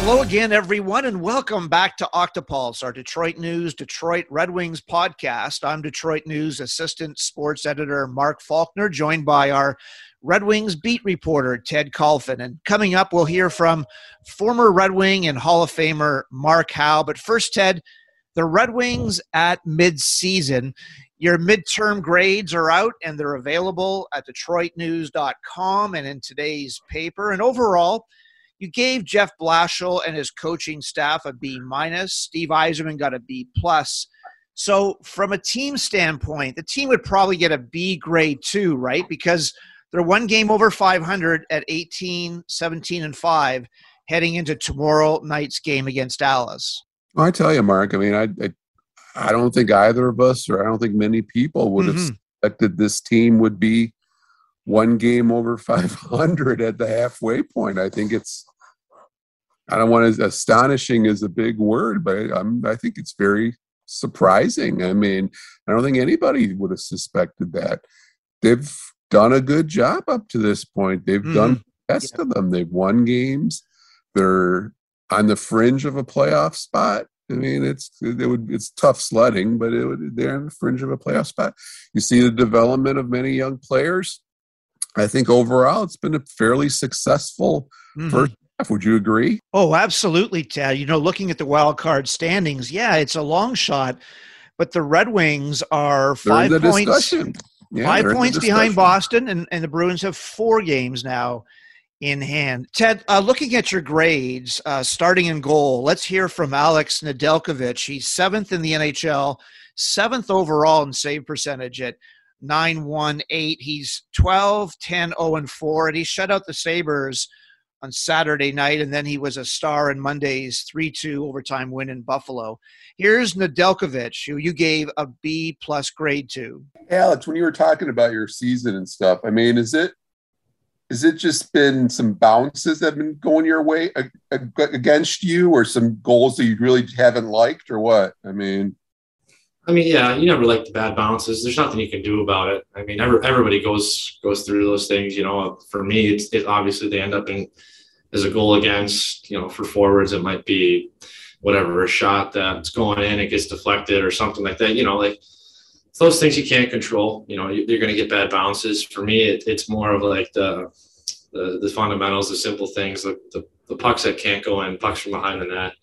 Hello again, everyone, and welcome back to Octopulse, our Detroit News, Detroit Red Wings podcast. I'm Detroit News Assistant Sports Editor Mark Faulkner, joined by our Red Wings beat reporter Ted Colfin. And coming up, we'll hear from former Red Wing and Hall of Famer Mark Howe. But first, Ted, the Red Wings at midseason. Your midterm grades are out, and they're available at DetroitNews.com and in today's paper. And overall, you gave Jeff Blashill and his coaching staff a B-. Steve Yzerman got a B+. So from a team standpoint, the team would probably get a B grade too, right? Because they're one game over 500 at 18, 17, and 5 heading into tomorrow night's game against Dallas. Well, I tell you, Mark, I mean, I don't think either of us, or I don't think many people would have expected this team would be one game over 500 at the halfway point. I think I don't want to, astonishing is a big word, but I think it's very surprising. I mean, I don't think anybody would have suspected that. They've done a good job up to this point. They've done the best of them. They've won games. They're on the fringe of a playoff spot. I mean, it's tough sledding, but they're on the fringe of a playoff spot. You see the development of many young players. I think overall it's been a fairly successful first half. Would you agree? Oh, absolutely, Ted. You know, looking at the wild card standings, yeah, it's a long shot, but the Red Wings are 5 points, Yeah, 5 points behind Boston, and the Bruins have 4 games now in hand. Ted, looking at your grades, starting in goal, let's hear from Alex Nedeljkovic. He's 7th in the NHL, 7th overall in save percentage at .918. He's 12, 10, 0, and 4, and he shut out the Sabres on Saturday night, and then he was a star in Monday's 3-2 overtime win in Buffalo. Here's Nedeljkovic, who you gave a B+ grade to. Alex, when you were talking about your season and stuff, I mean, is it just been some bounces that have been going your way against you, or some goals that you really haven't liked, or what? I mean, yeah, you never like the bad bounces. There's nothing you can do about it. I mean, everybody goes through those things. You know, for me, it's obviously they end up in as a goal against. You know, for forwards, it might be whatever, a shot that's going in, it gets deflected or something like that. You know, like those things you can't control. You know, you're going to get bad bounces. For me, it's more of like the fundamentals, the simple things, the pucks that can't go in, pucks from behind the net.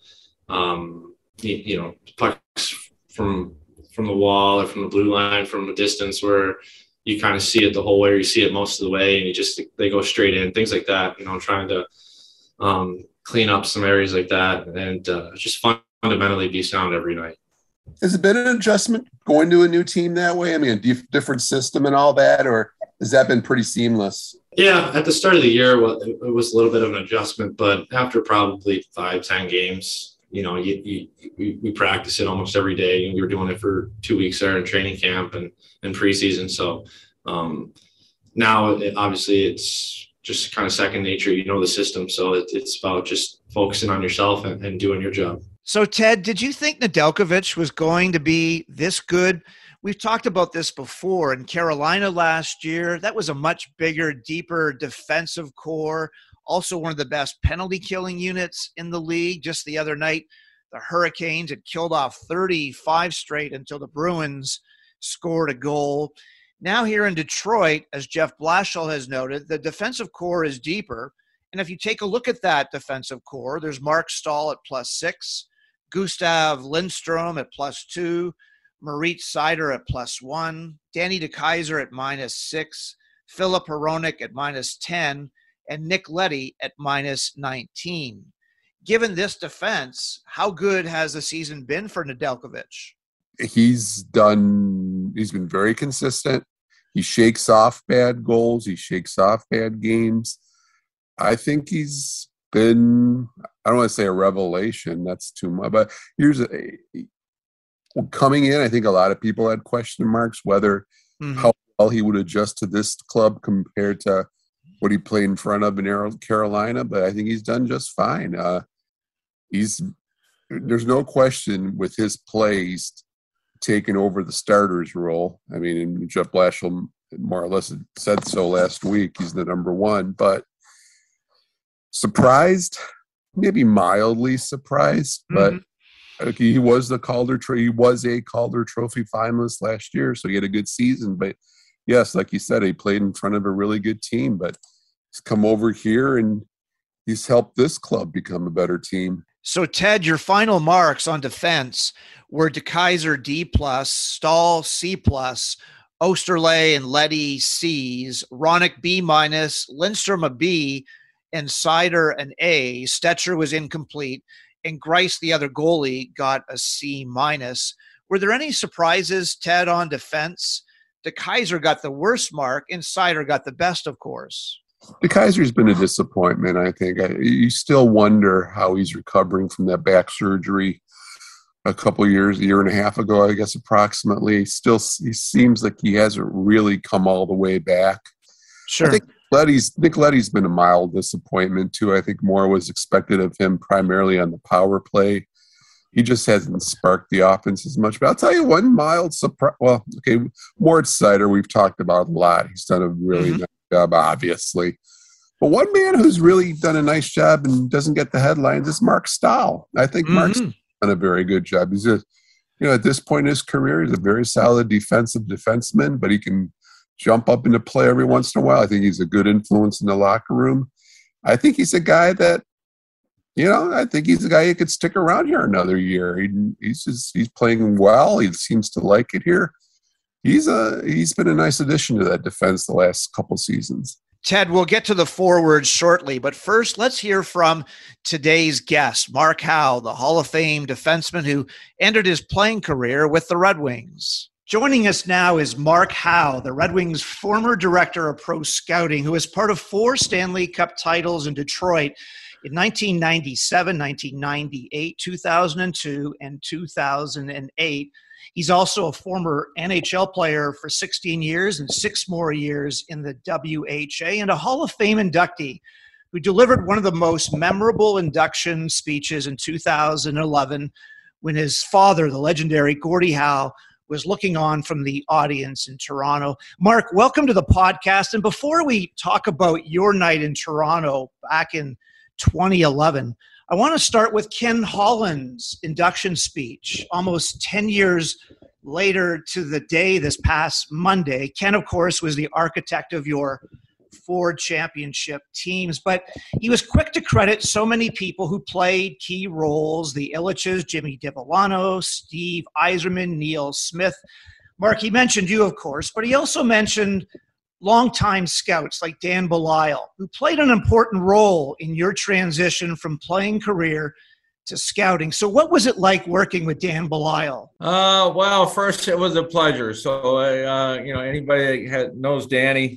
You know, pucks from the wall or from the blue line from a distance where you kind of see it the whole way, or you see it most of the way, and they go straight in, things like that. You know, trying to clean up some areas like that, and just fundamentally be sound every night. Has it been an adjustment going to a new team that way? I mean, a different system and all that, or has that been pretty seamless? Yeah, at the start of the year, it was a little bit of an adjustment, but after probably 5-10 games, you know, we practice it almost every day, and we were doing it for 2 weeks there in training camp and preseason. So now, obviously, it's just kind of second nature. You know the system, so it's about just focusing on yourself and doing your job. So, Ted, did you think Nedeljkovic was going to be this good? We've talked about this before. In Carolina last year, that was a much bigger, deeper defensive core. Also one of the best penalty-killing units in the league. Just the other night, the Hurricanes had killed off 35 straight until the Bruins scored a goal. Now here in Detroit, as Jeff Blashill has noted, the defensive core is deeper. And if you take a look at that defensive core, there's Mark Stahl at +6, Gustav Lindstrom at +2, Moritz Seider at +1, Danny DeKeyser at -6, Philip Hronek at -10, and Nick Leddy at -19. Given this defense, how good has the season been for Nedeljkovic? He's been very consistent. He shakes off bad goals. He shakes off bad games. I think he's been, I don't want to say a revelation. That's too much. But coming in, I think a lot of people had question marks whether how well he would adjust to this club compared to what he played in front of in Carolina. But I think he's done just fine. There's no question with his plays taking over the starter's role. I mean, and Jeff Blashill more or less said so last week. He's the number one, but surprised? maybe mildly surprised, but he was a Calder Trophy finalist last year, so he had a good season. But yes, like you said, he played in front of a really good team, but he's come over here and he's helped this club become a better team. So, Ted, your final marks on defense were DeKeyser D+, Stahl C+, Osterley and Leddy C's, Ronick B-, Lindstrom a B, and Sider an A. Stetcher was incomplete, and Grice, the other goalie, got a C-. Were there any surprises, Ted, on defense? DeKeyser got the worst mark, and Sider got the best, of course. DeKeyser's been a disappointment, I think. You still wonder how he's recovering from that back surgery a year and a half ago, I guess, approximately. He seems like he hasn't really come all the way back. Sure. I think Nick Leddy's been a mild disappointment, too. I think more was expected of him primarily on the power play. He just hasn't sparked the offense as much. But I'll tell you one mild surprise. Well, okay, Mort Sider, we've talked about a lot. He's done a really nice job, obviously. But one man who's really done a nice job and doesn't get the headlines is Mark Stahl. I think Mark's done a very good job. He's just, at this point in his career, he's a very solid defenseman, but he can jump up into play every once in a while. I think he's a good influence in the locker room. I think he's a guy that, I think he's a guy who could stick around here another year. He's playing well. He seems to like it here. He's been a nice addition to that defense the last couple seasons. Ted, we'll get to the forwards shortly, but first let's hear from today's guest, Mark Howe, the Hall of Fame defenseman who ended his playing career with the Red Wings. Joining us now is Mark Howe, the Red Wings' former director of pro scouting, who is part of 4 Stanley Cup titles in Detroit in 1997, 1998, 2002, and 2008. He's also a former NHL player for 16 years and 6 more years in the WHA, and a Hall of Fame inductee who delivered one of the most memorable induction speeches in 2011 when his father, the legendary Gordie Howe, was looking on from the audience in Toronto. Mark, welcome to the podcast. And before we talk about your night in Toronto back in 2011, I want to start with Ken Holland's induction speech almost 10 years later to the day this past Monday. Ken, of course, was the architect of your 4 championship teams, but he was quick to credit so many people who played key roles: the Illiches, Jimmy Devellano, Steve Yzerman, Neil Smith. Mark, he mentioned you, of course, but he also mentioned longtime scouts like Dan Belisle, who played an important role in your transition from playing career to scouting. So what was it like working with Dan Belisle? Well, first it was a pleasure. So, anybody that knows Danny,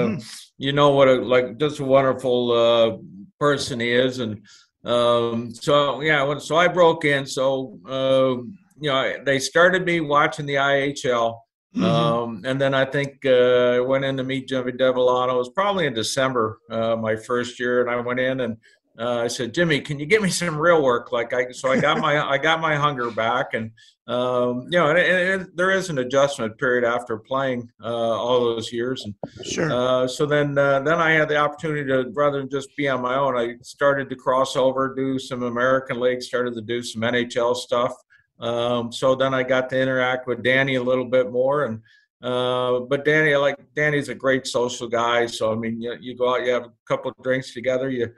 what just a wonderful person he is. And so I broke in. So, they started me watching the IHL. And then I think I went in to meet Jimmy Devellano. It was probably in December, my first year, and I went in and I said, Jimmy, can you give me some real work? So I got my hunger back, and there is an adjustment period after playing all those years, and sure. So then I had the opportunity to, rather than just be on my own, I started to cross over, do some American League, started to do some NHL stuff. So then I got to interact with Danny a little bit more, and but Danny's a great social guy. So I mean, you go out, you have a couple of drinks together, you're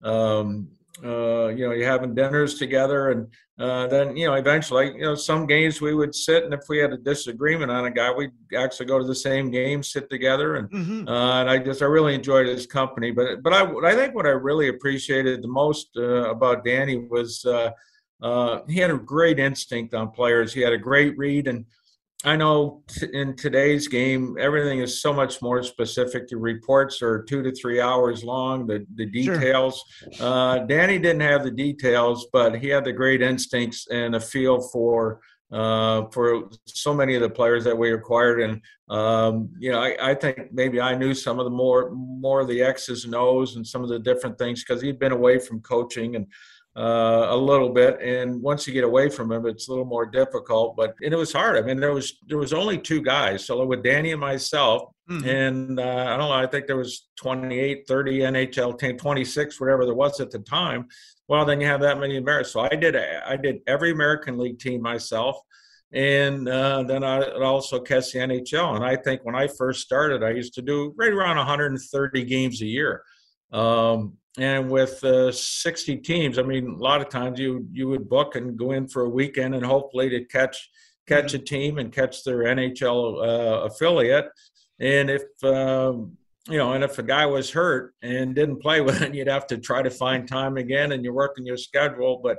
having dinners together, and then eventually, some games we would sit, and if we had a disagreement on a guy, we'd actually go to the same game, sit together, and and I really enjoyed his company. But I think what I really appreciated the most about Danny was. He had a great instinct on players. He had a great read, and I know in today's game, everything is so much more specific. Your reports are 2 to 3 hours long, the details. Sure. Danny didn't have the details, but he had the great instincts and a feel for so many of the players that we acquired. And, I think maybe I knew some of the more of the X's and O's and some of the different things because he'd been away from coaching and a little bit, and once you get away from him, it's a little more difficult. And it was hard. I mean, there was only 2 guys. So with Danny and myself, Mm-hmm. And I don't know, I think there was 28, 30 NHL team, 26, whatever there was at the time. Well, then you have that many Americans. So I did every American League team myself. And then I also catch the NHL. And I think when I first started, I used to do right around 130 games a year. And with 60 teams, I mean, a lot of times you would book and go in for a weekend and hopefully to catch a team and catch their NHL affiliate. And if if a guy was hurt and didn't play with it, you'd have to try to find time again, and you're working your schedule. But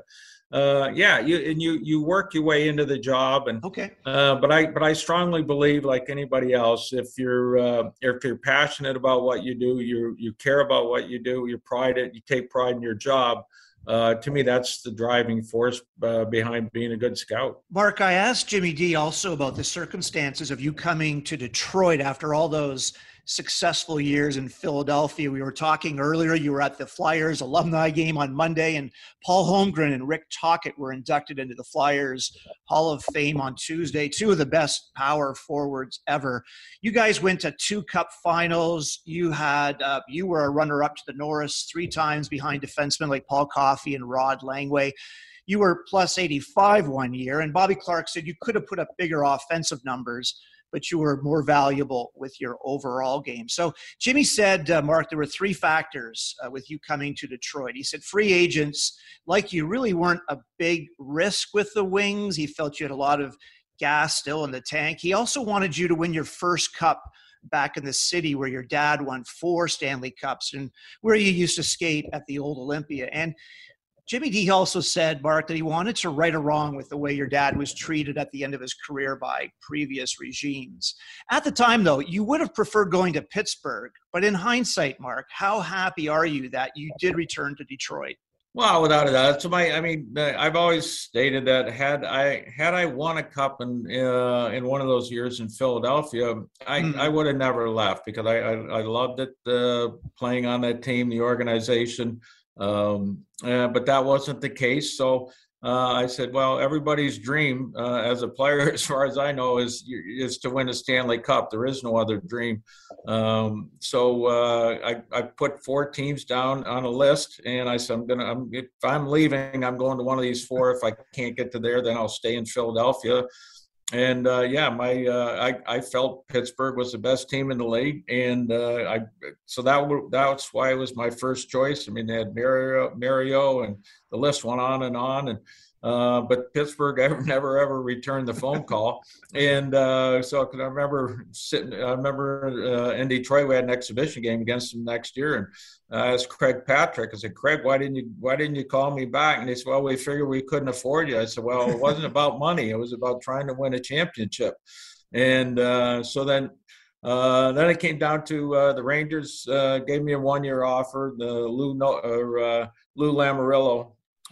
you work your way into the job. And but I strongly believe, like anybody else, if you're passionate about what you do, you care about what you do, you take pride in your job. To me, that's the driving force behind being a good scout. Mark, I asked Jimmy D also about the circumstances of you coming to Detroit after all those successful years in Philadelphia. We were talking earlier, you were at the Flyers alumni game on Monday, and Paul Holmgren and Rick Tocchet were inducted into the Flyers Hall of Fame on Tuesday, two of the best power forwards ever. You guys went to 2 Cup finals. You were a runner-up to the Norris 3 times behind defensemen like Paul Coffey and Rod Langway. You were plus 85 one year, and Bobby Clarke said you could have put up bigger offensive numbers, but you were more valuable with your overall game. So Jimmy said, Mark, there were 3 factors with you coming to Detroit. He said free agents like you really weren't a big risk with the Wings. He felt you had a lot of gas still in the tank. He also wanted you to win your first cup back in the city where your dad won 4 Stanley Cups and where you used to skate at the old Olympia. And Jimmy D also said, Mark, that he wanted to right a wrong with the way your dad was treated at the end of his career by previous regimes. At the time, though, you would have preferred going to Pittsburgh. But in hindsight, Mark, how happy are you that you did return to Detroit? Well, without a doubt. So I've always stated that had I won a cup in one of those years in Philadelphia, I would have never left, because I loved it, playing on that team, the organization. But that wasn't the case. So I said, well, everybody's dream as a player, as far as I know, is to win a Stanley Cup. There is no other dream. So I put 4 teams down on a list, and I said, if I'm leaving, I'm going to one of these 4. If I can't get to there, then I'll stay in Philadelphia. And I felt Pittsburgh was the best team in the league, and that's why it was my first choice. I mean, they had Mario, and the list went on and on, and but Pittsburgh never ever returned the phone call, and so I remember in Detroit, we had an exhibition game against them next year, and I asked Craig Patrick. I said, Craig, why didn't you call me back? And he said, well, we figured we couldn't afford you. I said, well, it wasn't about money. It was about trying to win a championship. And so then it came down to the Rangers gave me a 1-year offer. The Lou Lamoriello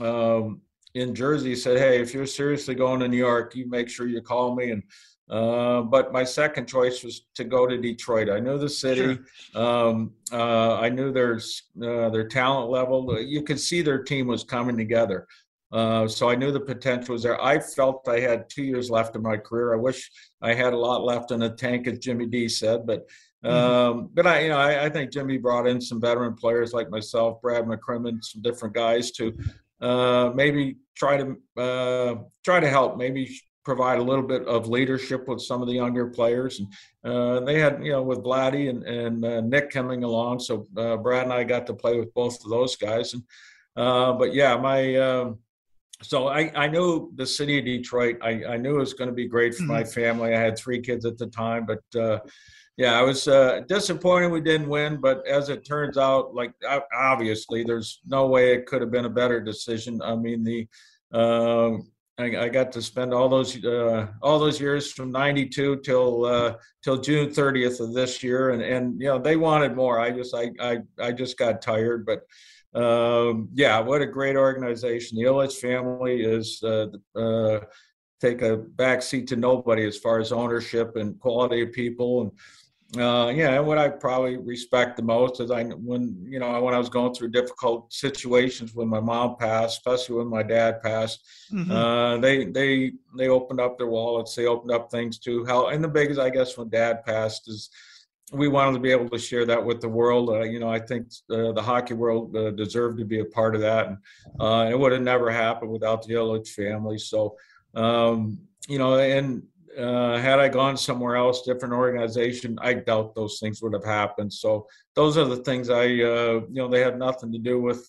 in Jersey said, hey, if you're seriously going to New York, you make sure you call me. And but my second choice was to go to Detroit. I knew the city. Sure. I knew their talent level. You could see their team was coming together. So I knew the potential was there. I felt I had 2 years left in my career. I wish I had a lot left in the tank, as Jimmy D said. But I think Jimmy brought in some veteran players like myself, Brad McCrimmon, some different guys to maybe try to help, maybe provide a little bit of leadership with some of the younger players. And they had, with Vladdy and Nick coming along. So Brad and I got to play with both of those guys. And so I knew the city of Detroit. I knew it was going to be great for my family. I had 3 kids at the time, but I was disappointed we didn't win. But as it turns out, like obviously, there's no way it could have been a better decision. I mean, I got to spend all those years from '92 till June 30th of this year, and they wanted more. I just got tired, but. What a great organization. The Ilitch family is take a back seat to nobody as far as ownership and quality of people. And what I probably respect the most is when I was going through difficult situations when my mom passed, especially when my dad passed, they opened up their wallets. They opened up things to help. And the biggest, I guess, when Dad passed is we wanted to be able to share that with the world. I think the hockey world deserved to be a part of that. And it would have never happened without the Ilitch family. So, had I gone somewhere else, different organization, I doubt those things would have happened. So those are the things they had nothing to do with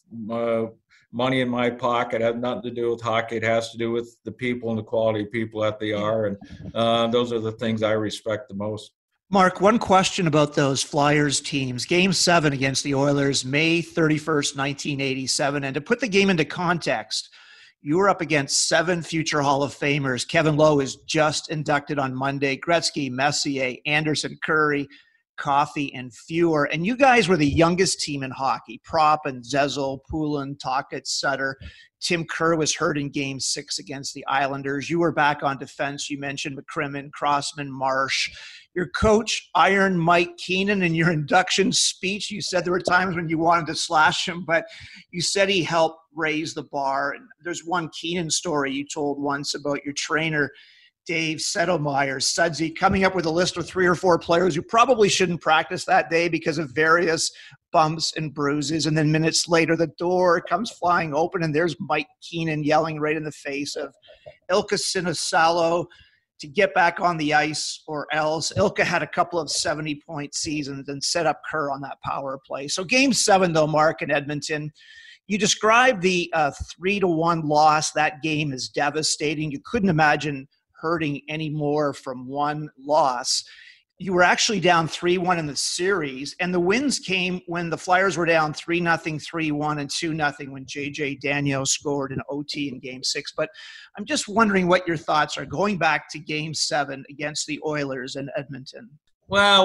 money in my pocket. It had nothing to do with hockey. It has to do with the people and the quality of people that they are. And those are the things I respect the most. Mark, one question about those Flyers teams. Game 7 against the Oilers, May 31st, 1987. And to put the game into context, you were up against 7 future Hall of Famers. Kevin Lowe is just inducted on Monday. Gretzky, Messier, Anderson, Curry, Coffey, and Fewer. And you guys were the youngest team in hockey. Prop and Zezel, Poulin, Tocchet, Sutter. Tim Kerr was hurt in Game 6 against the Islanders. You were back on defense. You mentioned McCrimmon, Crossman, Marsh. Your coach, Iron Mike Keenan, in your induction speech, you said there were times when you wanted to slash him, but you said he helped raise the bar. And there's one Keenan story you told once about your trainer, Dave Settlemeyer, Sudsy, coming up with a list of 3 or 4 players who probably shouldn't practice that day because of various bumps and bruises. And then minutes later, the door comes flying open, and there's Mike Keenan yelling right in the face of Ilkka Sinisalo to get back on the ice, or else. Ilkka had a couple of 70-point seasons and set up Kerr on that power play. So Game 7, though, Mark, in Edmonton, you described the 3-1 loss. That game is devastating. You couldn't imagine hurting any more from one loss. You were actually down 3-1 in the series, and the wins came when the Flyers were down 3-0, 3-1, and 2-0 when J.J. Daigneault scored in OT in Game 6. But I'm just wondering what your thoughts are going back to Game 7 against the Oilers in Edmonton. Well,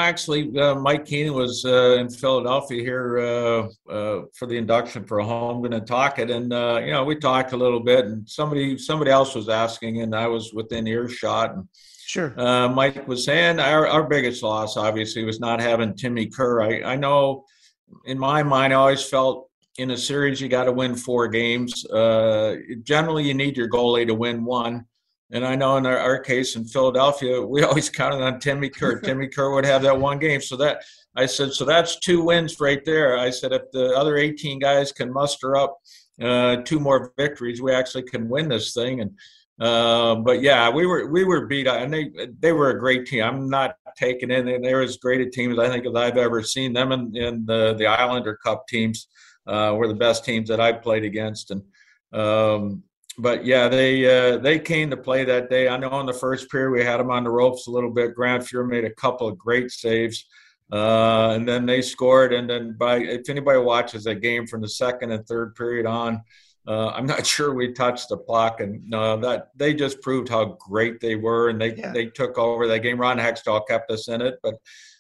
Mike Keenan was in Philadelphia here for the induction for Holmgren and Tocchet, and we talked a little bit, and somebody else was asking, and I was within earshot. And sure. Mike was saying our biggest loss, obviously, was not having Timmy Kerr. I know, in my mind, I always felt in a series you got to win 4 games. Generally, you need your goalie to win 1. And I know in our case in Philadelphia, we always counted on Timmy Kerr. Timmy Kerr would have that 1 game. So that's 2 wins right there. I said, if the other 18 guys can muster up 2 more victories, we actually can win this thing. And but yeah, we were beat out, and they were a great team. I'm not taking in. They were as great a team as I think as I've ever seen them. In the Islander Cup teams were the best teams that I've played against. And but yeah, they came to play that day. I know in the first period we had them on the ropes a little bit. Grant Fuhr made a couple of great saves, and then they scored. And then if anybody watches that game from the second and third period on, I'm not sure we touched the puck, and that they just proved how great they were, and they took over that game. Ron Hextall kept us in it, but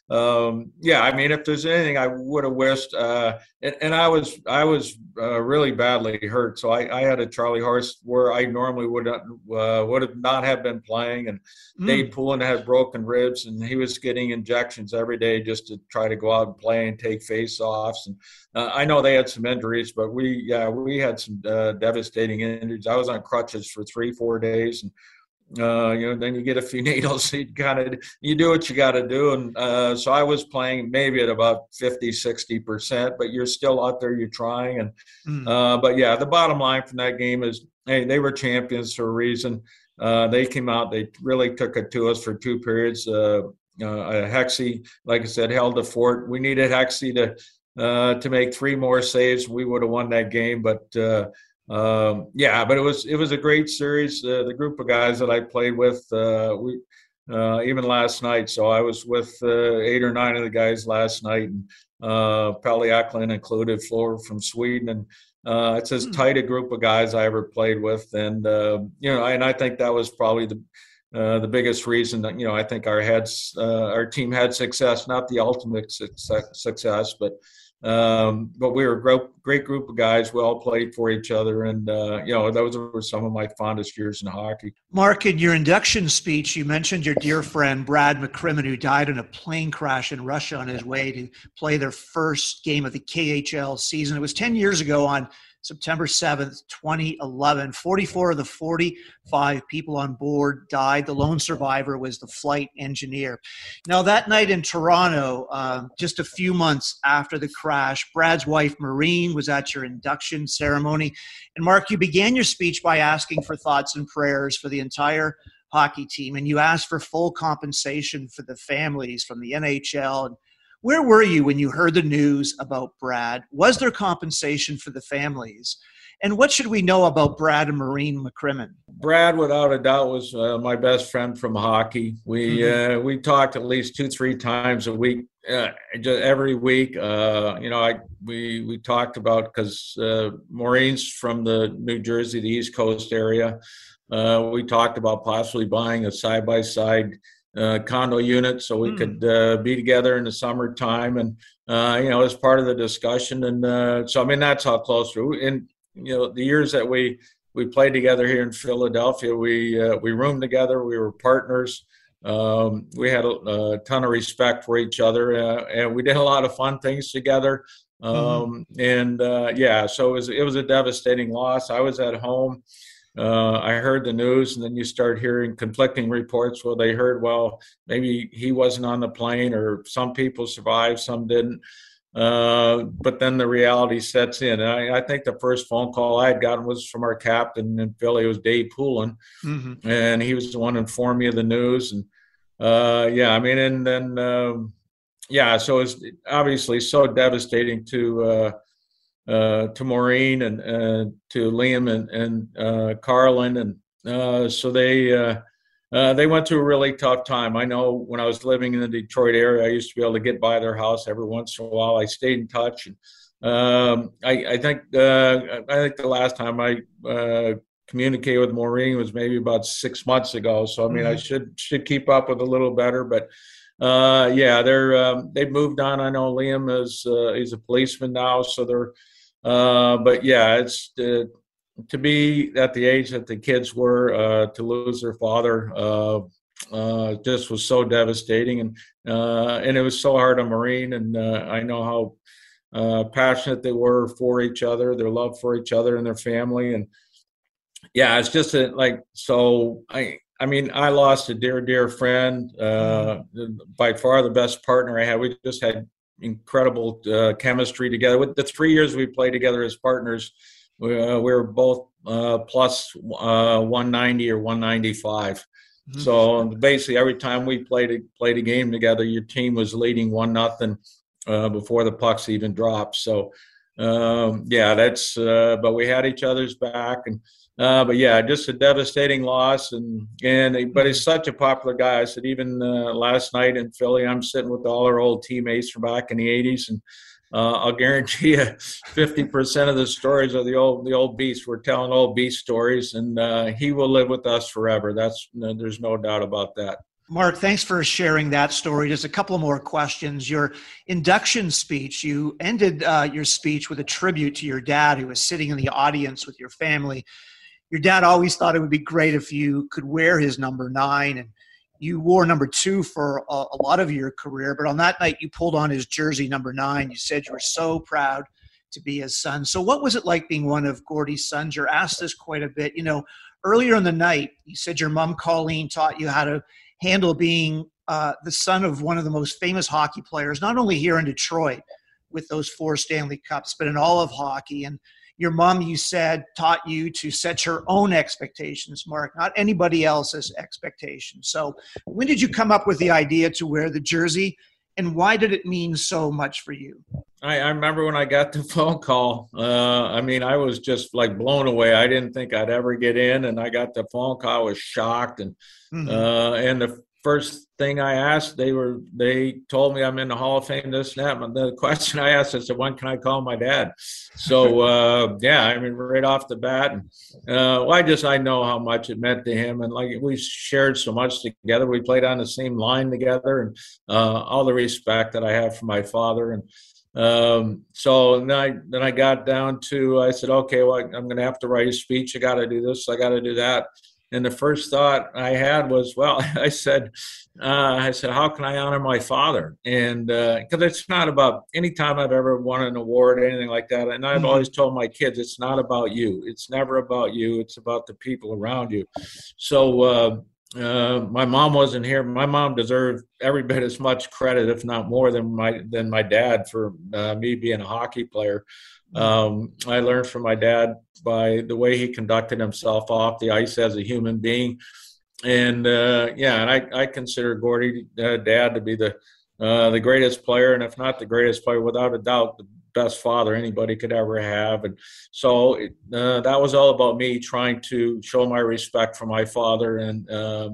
I mean, if there's anything I would have wished, and I was really badly hurt, so I had a Charlie horse where I normally would have not have been playing, and Dave Poulin had broken ribs, and he was getting injections every day just to try to go out and play and take face-offs. And I know they had some injuries, but we had some devastating injuries. I was on crutches for 3-4 days, and then you get a few needles. You do what you got to do. And so I was playing maybe at about 50-60%, but you're still out there, you're trying. And but yeah, the bottom line from that game is, hey, they were champions for a reason. They came out, they really took it to us for 2 periods. Hexy, like I said, held the fort. We needed Hexy to make 3 more saves. We would have won that game, but but it was a great series. The group of guys that I played with, even last night. So I was with 8 or 9 of the guys last night, and Pelle Eklund included, Flora from Sweden, and it's as tight a group of guys I ever played with. And and I think that was probably the biggest reason that I think our team had success, not the ultimate success, but we were a great group of guys. We all played for each other, and those were some of my fondest years in hockey. Mark, in your induction speech, you mentioned your dear friend Brad McCrimmon, who died in a plane crash in Russia on his way to play their first game of the KHL season. It was 10 years ago on September 7th, 2011. 44 of the 45 people on board died. The lone survivor was the flight engineer. Now, that night in Toronto, just a few months after the crash, Brad's wife, Maureen, was at your induction ceremony. And Mark, you began your speech by asking for thoughts and prayers for the entire hockey team, and you asked for full compensation for the families from the NHL. And where were you when you heard the news about Brad? Was there compensation for the families? And what should we know about Brad and Maureen McCrimmon? Brad, without a doubt, was my best friend from hockey. We talked at least 2-3 times a week, just every week. We talked about, because Maureen's from the New Jersey, the East Coast area. We talked about possibly buying a side-by-side condo unit so we could be together in the summertime, and as part of the discussion. And so, I mean, that's how close we were. And the years that we played together here in Philadelphia, we roomed together. We were partners. We had a ton of respect for each other, and we did a lot of fun things together. So it was a devastating loss. I was at home. I heard the news, and then you start hearing conflicting reports. Well, they heard, maybe he wasn't on the plane, or some people survived, some didn't. But then the reality sets in. And I think the first phone call I had gotten was from our captain in Philly. It was Dave Poulin, and he was the one who informed me of the news. And so it's obviously so devastating to Maureen and to Liam and Carlin, and so they went through a really tough time. I know when I was living in the Detroit area, I used to be able to get by their house every once in a while. I stayed in touch, and I think the last time I communicated with Maureen was maybe about 6 months ago. So I mean, I should keep up with a little better, but. They've moved on. I know Liam he's a policeman now, so they're. It's to be at the age that the kids were, to lose their father, just was so devastating, and it was so hard on Maureen. And I know how passionate they were for each other, their love for each other and their family, and it's just I mean, I lost a dear friend, by far the best partner I had. We just had incredible chemistry together. With the 3 years we played together as partners, we were both plus 190 or 195. So basically, every time we played a game together, your team was leading 1-0 before the pucks even dropped. So but we had each other's back, and. Just a devastating loss, but he's such a popular guy. I said, even last night in Philly, I'm sitting with all our old teammates from back in the 80s, and I'll guarantee you 50% of the stories are the old beast. We're telling old beast stories, and he will live with us forever. There's no doubt about that. Mark, thanks for sharing that story. Just a couple more questions. Your induction speech, you ended your speech with a tribute to your dad, who was sitting in the audience with your family. Your dad always thought it would be great if you could wear his number 9, and you wore number 2 for a lot of your career. But on that night, you pulled on his jersey, number 9. You said you were so proud to be his son. So what was it like being one of Gordie's sons? You're asked this quite a bit. Earlier in the night, you said your mom, Colleen, taught you how to handle being the son of one of the most famous hockey players, not only here in Detroit with those 4 Stanley Cups, but in all of hockey. And your mom, you said, taught you to set your own expectations, Mark, not anybody else's expectations. So when did you come up with the idea to wear the jersey, and why did it mean so much for you? I remember when I got the phone call, I was just like blown away. I didn't think I'd ever get in, and I got the phone call. I was shocked. And the first thing I asked, they told me I'm in the Hall of Fame, this and that. And the question I asked, I said, when can I call my dad? So, right off the bat. I know how much it meant to him. And like, we shared so much together. We played on the same line together, and all the respect that I have for my father. And so then I got down to, I said, okay, well, I'm going to have to write a speech. I got to do this. I got to do that. And the first thought I had was, well, I said, how can I honor my father? And because it's not about, anytime I've ever won an award or anything like that, and I've always told my kids, it's not about you. It's never about you. It's about the people around you. So my mom wasn't here. My mom deserved every bit as much credit, if not more, than my dad for me being a hockey player. I learned from my dad by the way he conducted himself off the ice as a human being. And I consider Gordy, Dad, to be the greatest player, and if not the greatest player, without a doubt, the best father anybody could ever have. And so that was all about me trying to show my respect for my father. And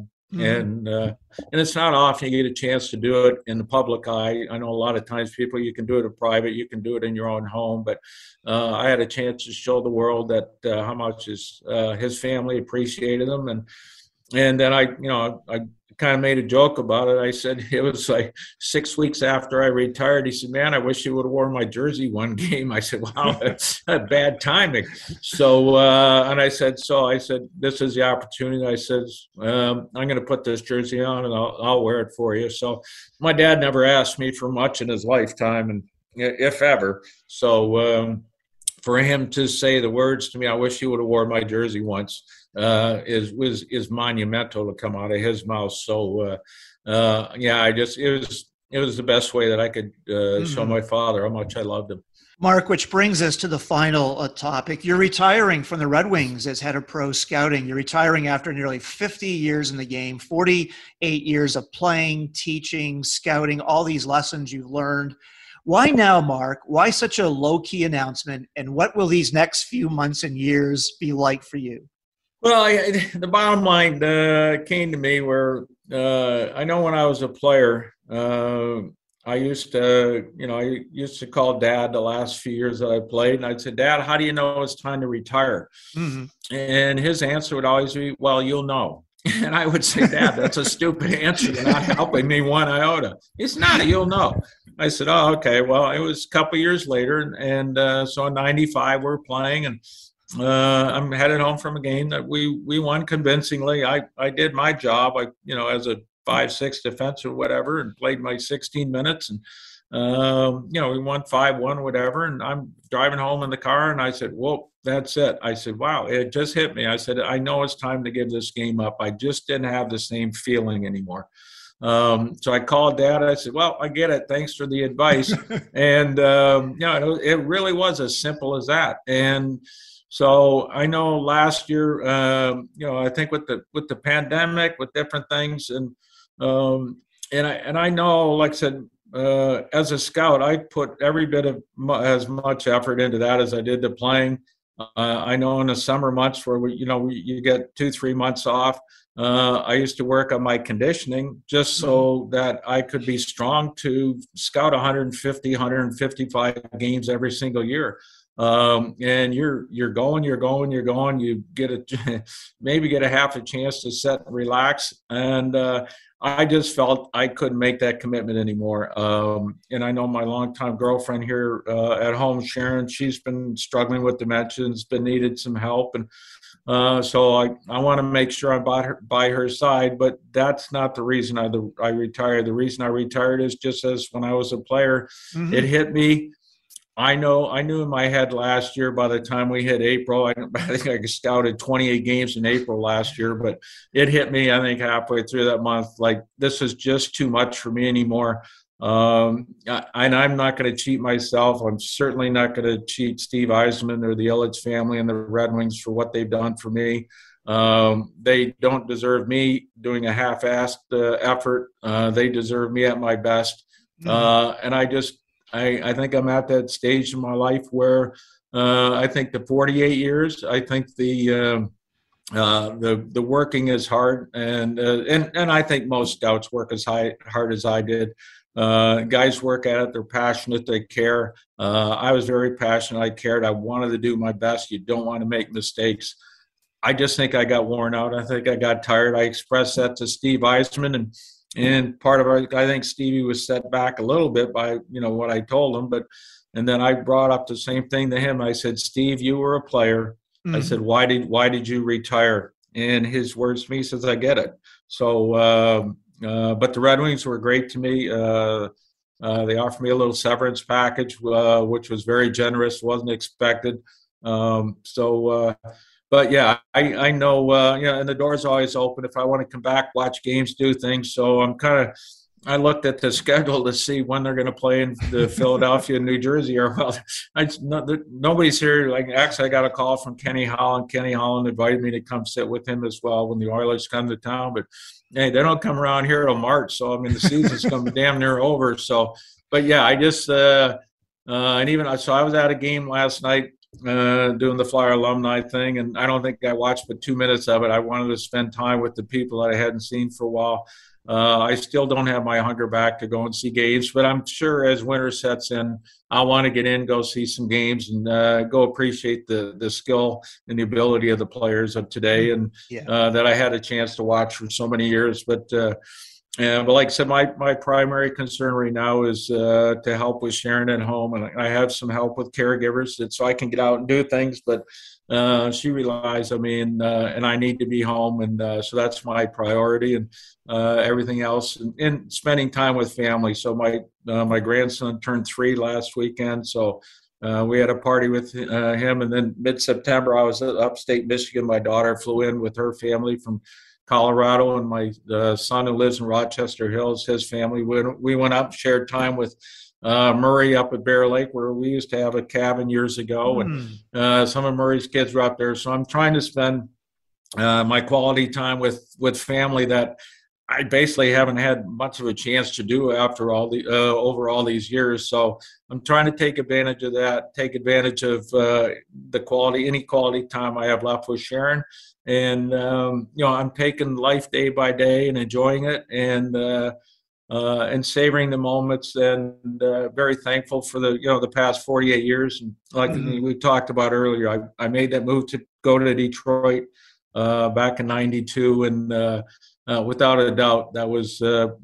it's not often you get a chance to do it in the public eye. I know a lot of times you can do it in private, you can do it in your own home, but I had a chance to show the world that how much his family appreciated him. And then I kind of made a joke about it. I said, it was like 6 weeks after I retired. He said, man, I wish you would have worn my jersey one game. I said, wow, that's bad timing. So, and I said, this is the opportunity. I said, I'm going to put this jersey on and I'll wear it for you. So my dad never asked me for much in his lifetime, and if ever. So for him to say the words to me, I wish you would have worn my jersey once, is monumental to come out of his mouth. So it was the best way that I could show my father how much I loved him. Mark, which brings us to the final topic. You're retiring from the Red Wings as head of pro scouting. You're retiring after nearly 50 years in the game, 48 years of playing, teaching, scouting, all these lessons you've learned. Why now, Mark? Why such a low-key announcement? And what will these next few months and years be like for you? Well, the bottom line came to me where I know when I was a player, I used to call Dad the last few years that I played, and I'd say, Dad, how do you know it's time to retire? Mm-hmm. And his answer would always be, well, you'll know. And I would say, Dad, that's a stupid answer. You're not helping me one iota. It's not, you'll know. I said, oh, okay. Well, it was a couple years later, and so in 95 we're playing, and I'm headed home from a game that we won convincingly. I did my job, as a 5-6 defense or whatever, and played my 16 minutes, and we won 5-1, whatever. And I'm driving home in the car, and I said, whoa, that's it. I said, wow, it just hit me. I said, I know it's time to give this game up. I just didn't have the same feeling anymore. So I called Dad. I said, well, I get it. Thanks for the advice. And, it really was as simple as that. And so I know last year, I think with the pandemic, with different things, and I know, like I said, as a scout, I put every bit of as much effort into that as I did to playing. I know in the summer months where you get 2-3 months off, I used to work on my conditioning just so that I could be strong to scout 150, 155 games every single year. And you're going, you maybe get a half a chance to sit and relax. And, I just felt I couldn't make that commitment anymore. And I know my longtime girlfriend here at home, Sharon, she's been struggling with dementia and has been needed some help. And so I want to make sure I'm by her side, but that's not the reason I retired. The reason I retired is just as when I was a player, it hit me. I knew in my head last year, by the time we hit April, I think I scouted 28 games in April last year, but it hit me, I think, halfway through that month, like, this is just too much for me anymore. And I'm not going to cheat myself. I'm certainly not going to cheat Steve Yzerman or the Ilitch family and the Red Wings for what they've done for me. They don't deserve me doing a half-assed effort. They deserve me at my best. And I think I'm at that stage in my life where I think the 48 years, I think the working is hard, and I think most scouts work as hard as I did. Guys work at it. They're passionate. They care. I was very passionate. I cared. I wanted to do my best. You don't want to make mistakes. I just think I got worn out. I think I got tired. I expressed that to Steve Yzerman, and part of it, I think Stevie was set back a little bit by, what I told him. And then I brought up the same thing to him. I said, Steve, you were a player. I said, why did you retire? And his words to me, he says, I get it. So, but the Red Wings were great to me. They offered me a little severance package, which was very generous, wasn't expected. But yeah, I know, and the door's always open if I want to come back, watch games, do things. So I looked at the schedule to see when they're going to play in the Philadelphia, New Jersey. Nobody's here. Like, actually, I got a call from Kenny Holland. Kenny Holland invited me to come sit with him as well when the Oilers come to town. But hey, they don't come around here till March, so I mean the season's going to be damn near over. So, but yeah, I just I was at a game last night doing the Flyer alumni thing, and I don't think I watched but 2 minutes of it. I wanted to spend time with the people that I hadn't seen for a while. I still don't have my hunger back to go and see games, but I'm sure as winter sets in, I want to get in, go see some games, and go appreciate the skill and the ability of the players of today, and that I had a chance to watch for so many years. But like I said, my primary concern right now is to help with Sharon at home, and I have some help with caregivers so I can get out and do things, but she relies on me, and I need to be home, and so that's my priority, and everything else, and spending time with family. So my grandson turned 3 last weekend, so we had a party with him, and then mid-September I was at upstate Michigan. My daughter flew in with her family from Colorado, and my son who lives in Rochester Hills, his family. We went up, shared time with Murray up at Bear Lake, where we used to have a cabin years ago, and some of Murray's kids were up there. So I'm trying to spend my quality time with family that I basically haven't had much of a chance to do after over all these years. So I'm trying to take advantage of that, take advantage of any quality time I have left with Sharon. And, I'm taking life day by day and enjoying it, and savoring the moments, and very thankful for the past 48 years. And like we talked about earlier, I made that move to go to Detroit back in '92, and without a doubt, that was the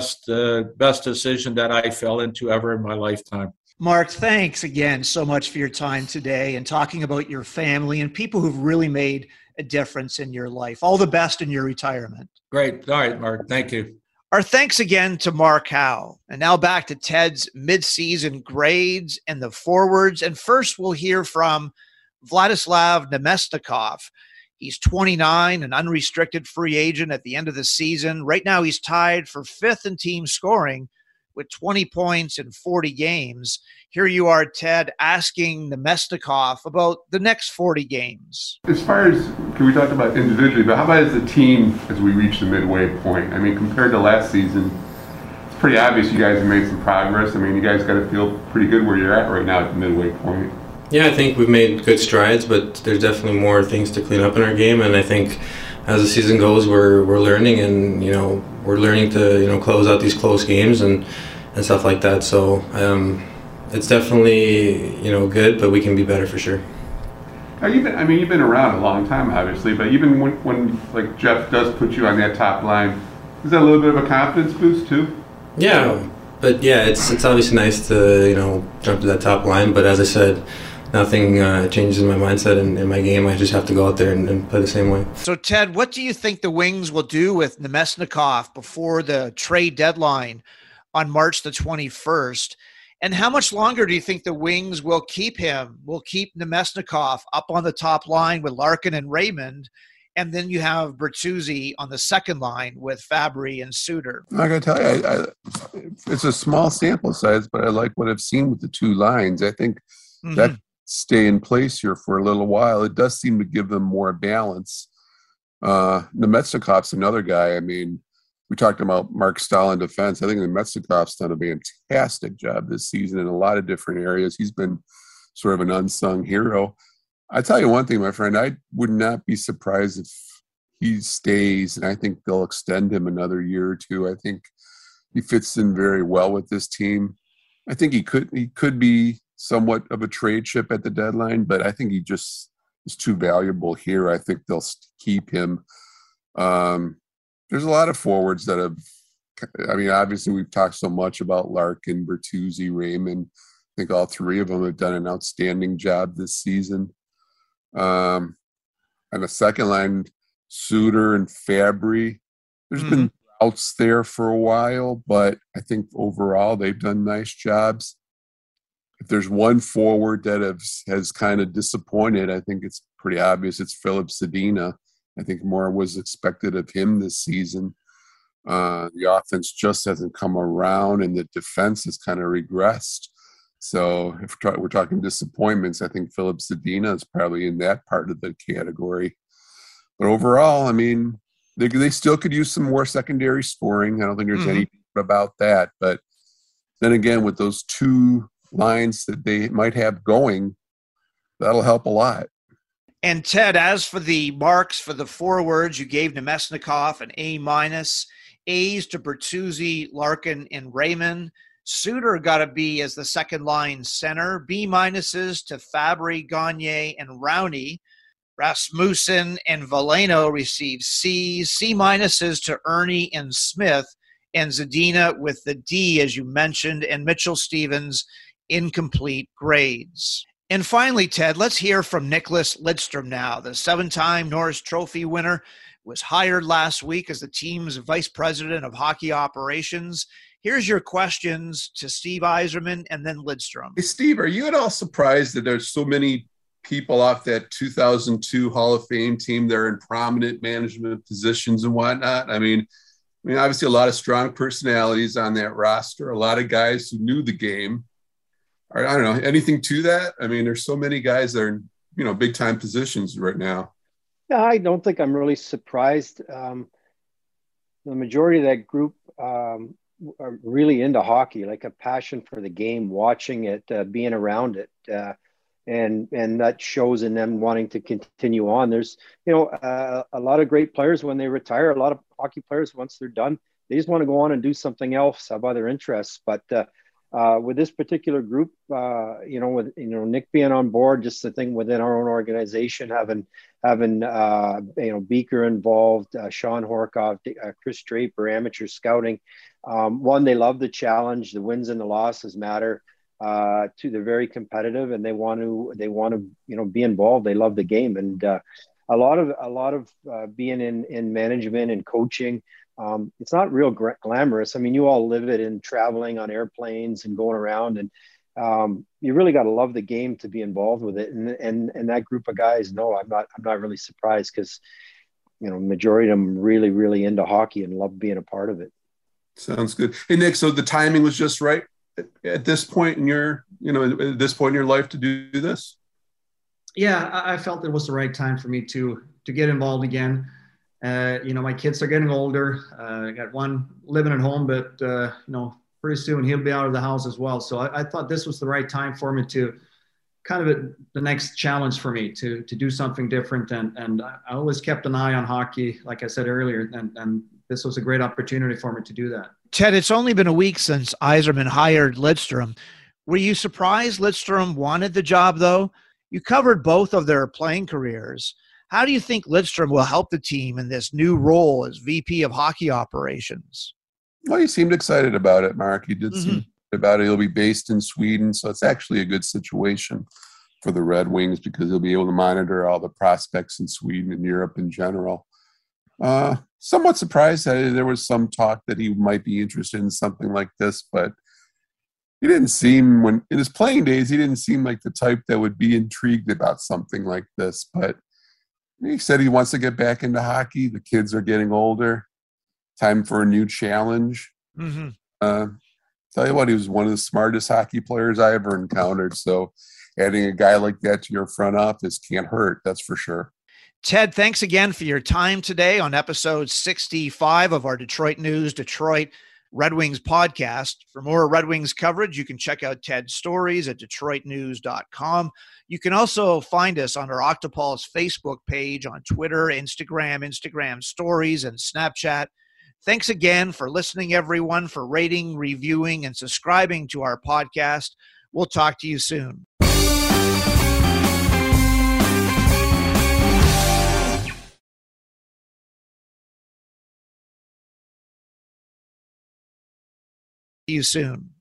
best decision that I fell into ever in my lifetime. Mark, thanks again so much for your time today and talking about your family and people who've really made a difference in your life. All the best in your retirement. Great. All right, Mark. Thank you. Our thanks again to Mark Howe. And now back to Ted's midseason grades and the forwards. And first we'll hear from Vladislav Namestnikov. He's 29, an unrestricted free agent at the end of the season. Right now he's tied for 5th in team scoring with 20 points in 40 games. Here you are, Ted, asking Namestnikov about the next 40 games. As far as, can we talk about individually, but how about as a team as we reach the midway point? I mean, compared to last season, it's pretty obvious you guys have made some progress. I mean, you guys got to feel pretty good where you're at right now at the midway point. Yeah, I think we've made good strides, but there's definitely more things to clean up in our game, and I think as the season goes, we're learning, and we're learning to close out these close games and stuff like that. So it's definitely good, but we can be better for sure. Now you've been around a long time, obviously, but even when like Jeff does put you on that top line, is that a little bit of a confidence boost too? Yeah, but yeah, it's obviously nice to jump to that top line. But as I said, nothing changes in my mindset and in my game. I just have to go out there and play the same way. So, Ted, what do you think the Wings will do with Namestnikov before the trade deadline on March the 21st? And how much longer do you think the Wings will keep Namestnikov up on the top line with Larkin and Raymond? And then you have Bertuzzi on the second line with Fabry and Suter. I got to tell you, it's a small sample size, but I like what I've seen with the two lines. I think that stay in place here for a little while. It does seem to give them more balance. Namestnikov's another guy. I mean, we talked about Mark Stahl in defense. I think Namestnikov's done a fantastic job this season in a lot of different areas. He's been sort of an unsung hero. I tell you one thing, my friend, I would not be surprised if he stays, and I think they'll extend him another year or two. I think he fits in very well with this team. I think he could be somewhat of a trade chip at the deadline, but I think he just is too valuable here. I think they'll keep him. There's a lot of forwards that have, obviously we've talked so much about Larkin, Bertuzzi, Raymond. I think all three of them have done an outstanding job this season. On the second line, Suter and Fabry. There's been outs there for a while, but I think overall they've done nice jobs. If there's one forward that has kind of disappointed, I think it's pretty obvious it's Filip Zadina. I think more was expected of him this season. The offense just hasn't come around, and the defense has kind of regressed. So if we're talking disappointments, I think Filip Zadina is probably in that part of the category. But overall, I mean, they still could use some more secondary scoring. I don't think there's any about that. But then again, with those two lines that they might have going, that'll help a lot. And Ted, as for the marks for the forwards, you gave Nemesnikov an A-. A's to Bertuzzi, Larkin, and Raymond. Suter got a B as the second line center. B- to Fabry, Gagne, and Rowney. Rasmussen and Veleno received C's. C- to Ernie and Smith. And Zadina with the D, as you mentioned, and Mitchell Stevens, incomplete grades. And finally, Ted, let's hear from Nicklas Lidstrom now. The 7-time Norris Trophy winner was hired last week as the team's vice president of hockey operations. Here's your questions to Steve Yzerman and then Lidstrom. Hey, Steve, are you at all surprised that there's so many people off that 2002 Hall of Fame team that are in prominent management positions and whatnot? I mean, obviously a lot of strong personalities on that roster, a lot of guys who knew the game. I don't know, anything to that? I mean, there's so many guys that are in, big time positions right now. Yeah, I don't think I'm really surprised. The majority of that group are really into hockey, like a passion for the game, watching it, being around it. And that shows in them wanting to continue on. There's, a lot of great players when they retire, a lot of hockey players, once they're done, they just want to go on and do something else, have other interests. But with this particular group, with Nick being on board, just the thing within our own organization, having Beaker involved, Sean Horkoff, Chris Draper, amateur scouting. One, they love the challenge. The wins and the losses matter. Two, they're very competitive, and they want to be involved. They love the game, and a lot of being in management and coaching. It's not real glamorous. I mean, you all live it in traveling on airplanes and going around, and you really got to love the game to be involved with it. And that group of guys, no, I'm not really surprised, because majority of them really, really into hockey and love being a part of it. Sounds good. Hey, Nick, so the timing was just right at this point in your life to do this? Yeah, I felt it was the right time for me to get involved again. My kids are getting older. I got one living at home, but pretty soon he'll be out of the house as well. So I thought this was the right time for me to kind of the next challenge for me to do something different. And I always kept an eye on hockey, like I said earlier, and this was a great opportunity for me to do that. Ted, it's only been a week since Yzerman hired Lidstrom. Were you surprised Lidstrom wanted the job, though? You covered both of their playing careers. How do you think Lidstrom will help the team in this new role as VP of hockey operations? Well, he seemed excited about it, Mark. He did seem about it. He'll be based in Sweden, so it's actually a good situation for the Red Wings, because he'll be able to monitor all the prospects in Sweden and Europe in general. Somewhat surprised that there was some talk that he might be interested in something like this, but he didn't seem, when in his playing days, he didn't seem like the type that would be intrigued about something like this. But he said he wants to get back into hockey. The kids are getting older. Time for a new challenge. Tell you what, he was one of the smartest hockey players I ever encountered. So adding a guy like that to your front office can't hurt, that's for sure. Ted, thanks again for your time today on episode 65 of our Detroit News Detroit Red Wings podcast. For more Red Wings coverage, you can check out Ted's stories at DetroitNews.com. You can also find us on our Octopulse Facebook page, on Twitter, Instagram stories, and Snapchat. Thanks again for listening, everyone, for rating, reviewing, and subscribing to our podcast. We'll talk to you soon. See you soon.